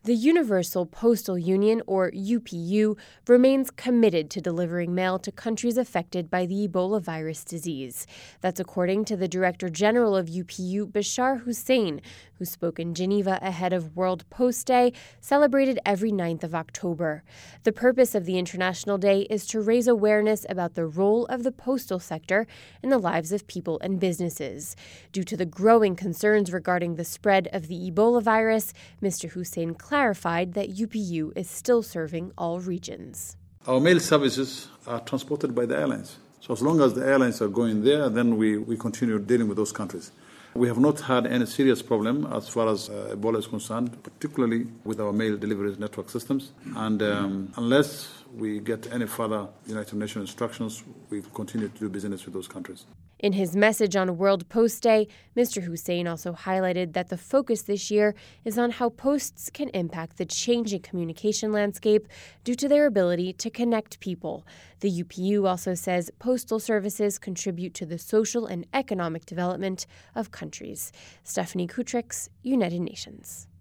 The Universal Postal Union, or UPU, remains committed to delivering mail to countries affected by the Ebola virus disease. That's according to the Director General of UPU, Bashar Hussein, who spoke in Geneva ahead of World Post Day, celebrated every 9th of October. The purpose of the International Day is to raise awareness about the role of the postal sector in the lives of people and businesses. Due to the growing concerns regarding the spread of the Ebola virus, Mr. Hussein clarified that UPU is still serving all regions. Our mail services are transported by the airlines. So as long as the airlines are going there, then we continue dealing with those countries. We have not had any serious problem as far as Ebola is concerned, particularly with our mail delivery network systems. And unless we get any further United Nations instructions, we will continue to do business with those countries. In his message on World Post Day, Mr. Hussein also highlighted that the focus this year is on how posts can impact the changing communication landscape due to their ability to connect people. The UPU also says postal services contribute to the social and economic development of countries. Stephanie Kutrix, United Nations.